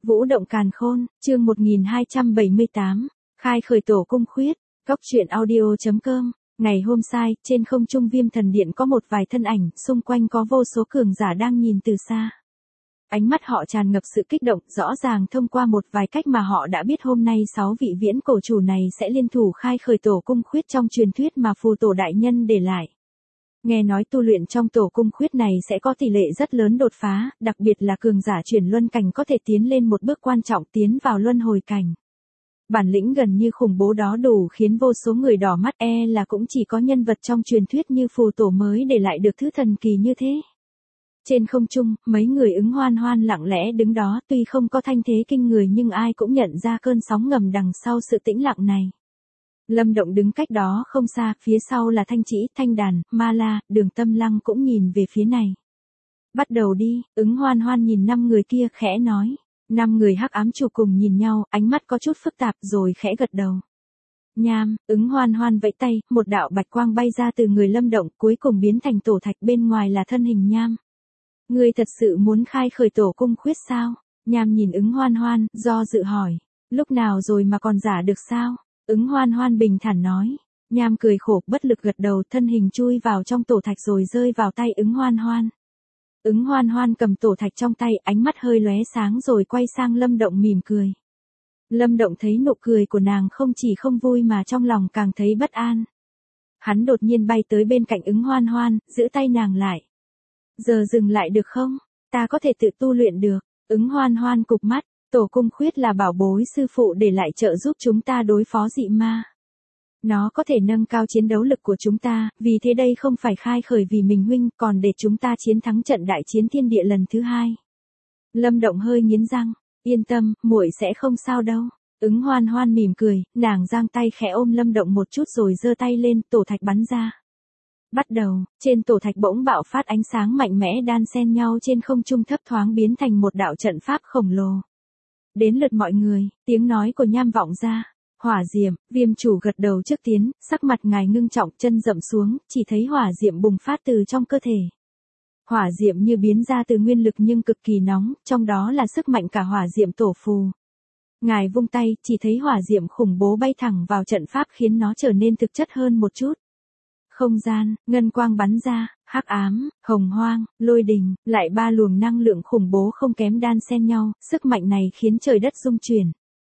Vũ động càn khôn, chương 1278, khai khởi tổ cung khuyết, góc truyện audio.com. Ngày hôm sai, trên không trung Viêm Thần Điện có một vài thân ảnh, xung quanh có vô số cường giả đang nhìn từ xa. Ánh mắt họ tràn ngập sự kích động, rõ ràng thông qua một vài cách mà họ đã biết hôm nay 6 vị viễn cổ chủ này sẽ liên thủ khai khởi tổ cung khuyết trong truyền thuyết mà phù tổ đại nhân để lại. Nghe nói tu luyện trong tổ cung khuyết này sẽ có tỷ lệ rất lớn đột phá, đặc biệt là cường giả chuyển luân cảnh có thể tiến lên một bước quan trọng, tiến vào luân hồi cảnh. Bản lĩnh gần như khủng bố đó đủ khiến vô số người đỏ mắt, là cũng chỉ có nhân vật trong truyền thuyết như phù tổ mới để lại được thứ thần kỳ như thế. Trên không trung, mấy người Ứng Hoan Hoan lặng lẽ đứng đó, tuy không có thanh thế kinh người nhưng ai cũng nhận ra cơn sóng ngầm đằng sau sự tĩnh lặng này. Lâm Động đứng cách đó không xa, phía sau là Thanh Trĩ, Thanh Đàn, Ma La, Đường Tâm Lăng cũng nhìn về phía này. Bắt đầu đi, Ứng Hoan Hoan nhìn 5 người kia khẽ nói. 5 người hắc ám chủ cùng nhìn nhau, ánh mắt có chút phức tạp rồi khẽ gật đầu. Nham, Ứng Hoan Hoan vẫy tay, một đạo bạch quang bay ra từ người Lâm Động, cuối cùng biến thành tổ thạch, bên ngoài là thân hình Nham. Ngươi thật sự muốn khai khởi tổ cung khuyết sao? Nham nhìn Ứng Hoan Hoan, do dự hỏi. Lúc nào rồi mà còn giả được sao? Ứng Hoan Hoan bình thản nói. Nham cười khổ, bất lực gật đầu, thân hình chui vào trong tổ thạch rồi rơi vào tay Ứng Hoan Hoan. Ứng Hoan Hoan cầm tổ thạch trong tay, ánh mắt hơi lóe sáng rồi quay sang Lâm Động mỉm cười. Lâm Động thấy nụ cười của nàng không chỉ không vui mà trong lòng càng thấy bất an. Hắn đột nhiên bay tới bên cạnh Ứng Hoan Hoan, giữ tay nàng lại. Giờ dừng lại được không? Ta có thể tự tu luyện được. Ứng Hoan Hoan cụp mắt, tổ cung khuyết là bảo bối sư phụ để lại trợ giúp chúng ta đối phó dị ma. Nó có thể nâng cao chiến đấu lực của chúng ta, vì thế đây không phải khai khởi vì mình huynh, còn để chúng ta chiến thắng trận đại chiến thiên địa lần thứ 2. Lâm Động hơi nghiến răng, yên tâm, muội sẽ không sao đâu. Ứng Hoan Hoan mỉm cười, nàng giang tay khẽ ôm Lâm Động một chút rồi giơ tay lên, tổ thạch bắn ra. Bắt đầu, trên tổ thạch bỗng bạo phát ánh sáng mạnh mẽ đan xen nhau trên không trung, thấp thoáng biến thành một đạo trận pháp khổng lồ. Đến lượt mọi người, tiếng nói của Nham vọng ra. Hỏa diệm, Viêm chủ gật đầu trước tiến, sắc mặt ngài ngưng trọng, chân dậm xuống, chỉ thấy hỏa diệm bùng phát từ trong cơ thể. Hỏa diệm như biến ra từ nguyên lực nhưng cực kỳ nóng, trong đó là sức mạnh cả hỏa diệm tổ phù. Ngài vung tay, chỉ thấy hỏa diệm khủng bố bay thẳng vào trận pháp khiến nó trở nên thực chất hơn một chút. Không gian, ngân quang bắn ra, hắc ám, hồng hoang, lôi đình, lại 3 luồng năng lượng khủng bố không kém đan xen nhau, sức mạnh này khiến trời đất rung chuyển.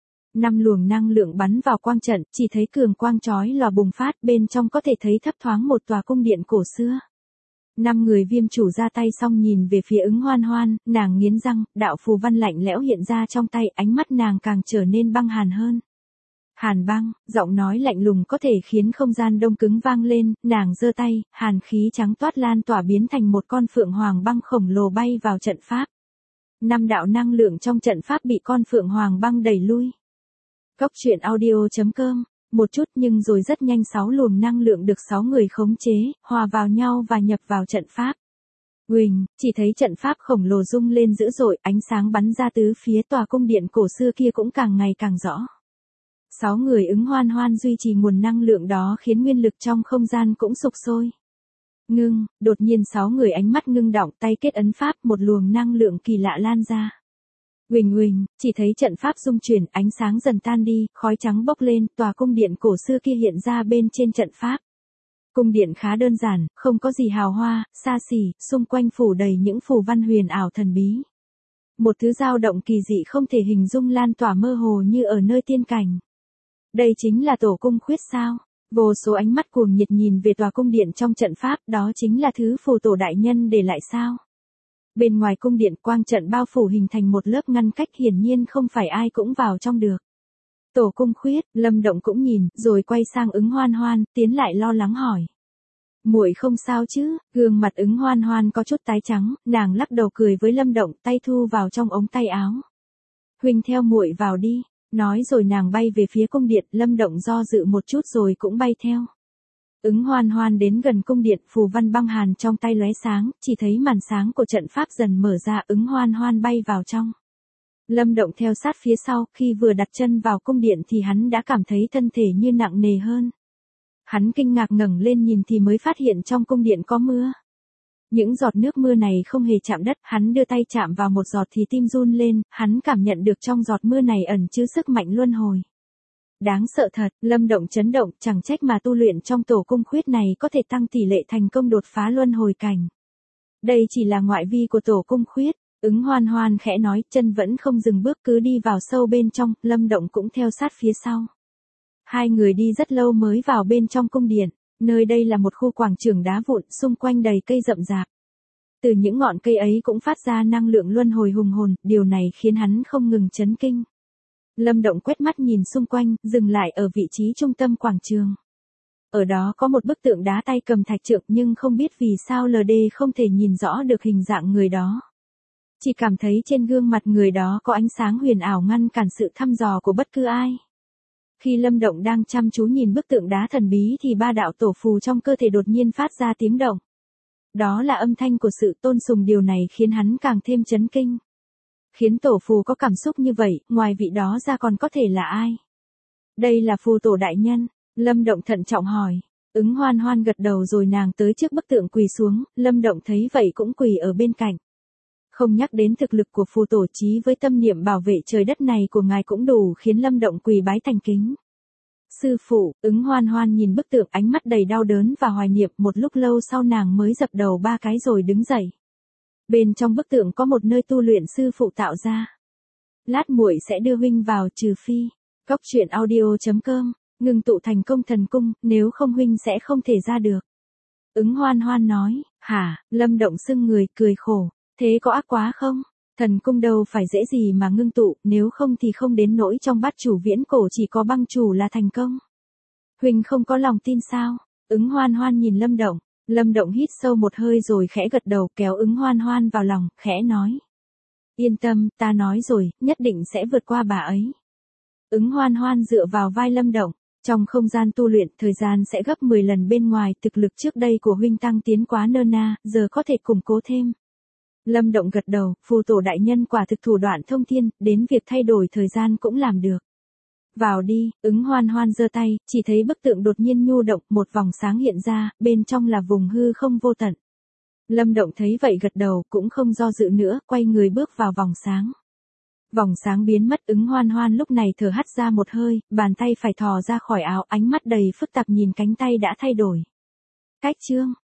5 luồng năng lượng bắn vào quang trận, chỉ thấy cường quang chói lòa bùng phát, bên trong có thể thấy thấp thoáng một tòa cung điện cổ xưa. 5 người Viêm chủ ra tay xong nhìn về phía Ứng Hoan Hoan, nàng nghiến răng, đạo phù văn lạnh lẽo hiện ra trong tay, ánh mắt nàng càng trở nên băng hàn hơn. Hàn băng, giọng nói lạnh lùng có thể khiến không gian đông cứng vang lên, nàng giơ tay, hàn khí trắng toát lan tỏa biến thành một con phượng hoàng băng khổng lồ bay vào trận pháp. 5 đạo năng lượng trong trận pháp bị con phượng hoàng băng đẩy lui. Góc truyện audio.com, một chút nhưng rồi rất nhanh 6 luồng năng lượng được 6 người khống chế, hòa vào nhau và nhập vào trận pháp. Huỳnh, chỉ thấy trận pháp khổng lồ rung lên dữ dội, ánh sáng bắn ra tứ phía, tòa cung điện cổ xưa kia cũng càng ngày càng rõ. 6 người Ứng Hoan Hoan duy trì nguồn năng lượng đó khiến nguyên lực trong không gian cũng sục sôi. Ngưng, đột nhiên 6 người ánh mắt ngưng động, tay kết ấn pháp, một luồng năng lượng kỳ lạ lan ra. Huỳnh huỳnh, chỉ thấy trận pháp rung chuyển, ánh sáng dần tan đi, khói trắng bốc lên, tòa cung điện cổ xưa kia hiện ra bên trên trận pháp. Cung điện khá đơn giản, không có gì hào hoa, xa xỉ, xung quanh phủ đầy những phù văn huyền ảo thần bí. Một thứ dao động kỳ dị không thể hình dung lan tỏa mơ hồ như ở nơi tiên cảnh. Đây chính là tổ cung khuyết sao? Vô số ánh mắt cuồng nhiệt nhìn về tòa cung điện trong trận pháp, đó chính là thứ phù tổ đại nhân để lại sao? Bên ngoài cung điện, quang trận bao phủ hình thành một lớp ngăn cách, hiển nhiên không phải ai cũng vào trong được. Tổ cung khuyết, Lâm Động cũng nhìn, rồi quay sang Ứng Hoan Hoan, tiến lại lo lắng hỏi. Muội không sao chứ? Gương mặt Ứng Hoan Hoan có chút tái trắng, nàng lắc đầu cười với Lâm Động, tay thu vào trong ống tay áo. Huynh theo muội vào đi. Nói rồi nàng bay về phía cung điện, Lâm Động do dự một chút rồi cũng bay theo. Ứng Hoan Hoan đến gần cung điện, phù văn băng hàn trong tay lóe sáng, chỉ thấy màn sáng của trận pháp dần mở ra, Ứng Hoan Hoan bay vào trong. Lâm Động theo sát phía sau, khi vừa đặt chân vào cung điện thì hắn đã cảm thấy thân thể như nặng nề hơn. Hắn kinh ngạc ngẩng lên nhìn thì mới phát hiện trong cung điện có mưa. Những giọt nước mưa này không hề chạm đất, hắn đưa tay chạm vào một giọt thì tim run lên, hắn cảm nhận được trong giọt mưa này ẩn chứa sức mạnh luân hồi. Đáng sợ thật, Lâm Động chấn động, chẳng trách mà tu luyện trong tổ cung khuyết này có thể tăng tỷ lệ thành công đột phá luân hồi cảnh. Đây chỉ là ngoại vi của tổ cung khuyết, Ứng Hoan Hoan khẽ nói, chân vẫn không dừng bước cứ đi vào sâu bên trong, Lâm Động cũng theo sát phía sau. Hai người đi rất lâu mới vào bên trong cung điện, nơi đây là một khu quảng trường đá vụn, xung quanh đầy cây rậm rạp. Từ những ngọn cây ấy cũng phát ra năng lượng luân hồi hùng hồn, điều này khiến hắn không ngừng chấn kinh. Lâm Động quét mắt nhìn xung quanh, dừng lại ở vị trí trung tâm quảng trường. Ở đó có một bức tượng đá tay cầm thạch trượng nhưng không biết vì sao LD không thể nhìn rõ được hình dạng người đó. Chỉ cảm thấy trên gương mặt người đó có ánh sáng huyền ảo ngăn cản sự thăm dò của bất cứ ai. Khi Lâm Động đang chăm chú nhìn bức tượng đá thần bí thì ba đạo tổ phù trong cơ thể đột nhiên phát ra tiếng động. Đó là âm thanh của sự tôn sùng, điều này khiến hắn càng thêm chấn kinh. Khiến tổ phù có cảm xúc như vậy, ngoài vị đó ra còn có thể là ai? Đây là phù tổ đại nhân, Lâm Động thận trọng hỏi. Ứng Hoan Hoan gật đầu rồi nàng tới trước bức tượng quỳ xuống, Lâm Động thấy vậy cũng quỳ ở bên cạnh. Không nhắc đến thực lực của phù tổ chí với tâm niệm bảo vệ trời đất này của ngài cũng đủ khiến Lâm Động quỳ bái thành kính. Sư phụ, Ứng Hoan Hoan nhìn bức tượng ánh mắt đầy đau đớn và hoài niệm, một lúc lâu sau nàng mới dập đầu 3 cái rồi đứng dậy. Bên trong bức tượng có một nơi tu luyện sư phụ tạo ra. Lát muội sẽ đưa huynh vào, trừ phi. Goctruyện audio.com, ngừng tụ thành công thần cung, nếu không huynh sẽ không thể ra được. Ứng Hoan Hoan nói, hả, Lâm Động sưng người, cười khổ, thế có ác quá không? Thần cung đâu phải dễ gì mà ngưng tụ, nếu không thì không đến nỗi trong bát chủ viễn cổ chỉ có băng chủ là thành công. Huynh không có lòng tin sao? Ứng Hoan Hoan nhìn Lâm Động. Lâm Động hít sâu một hơi rồi khẽ gật đầu, kéo Ứng Hoan Hoan vào lòng, khẽ nói. Yên tâm, ta nói rồi, nhất định sẽ vượt qua bà ấy. Ứng Hoan Hoan dựa vào vai Lâm Động. Trong không gian tu luyện, thời gian sẽ gấp 10 lần bên ngoài, thực lực trước đây của huynh tăng tiến quá nơ na, giờ có thể củng cố thêm. Lâm Động gật đầu, phù tổ đại nhân quả thực thủ đoạn thông thiên, đến việc thay đổi thời gian cũng làm được. Vào đi, Ứng Hoan Hoan giơ tay, chỉ thấy bức tượng đột nhiên nhu động, một vòng sáng hiện ra, bên trong là vùng hư không vô tận. Lâm Động thấy vậy gật đầu, cũng không do dự nữa, quay người bước vào vòng sáng. Vòng sáng biến mất, Ứng Hoan Hoan lúc này thở hắt ra một hơi, bàn tay phải thò ra khỏi áo, ánh mắt đầy phức tạp nhìn cánh tay đã thay đổi. Cách chương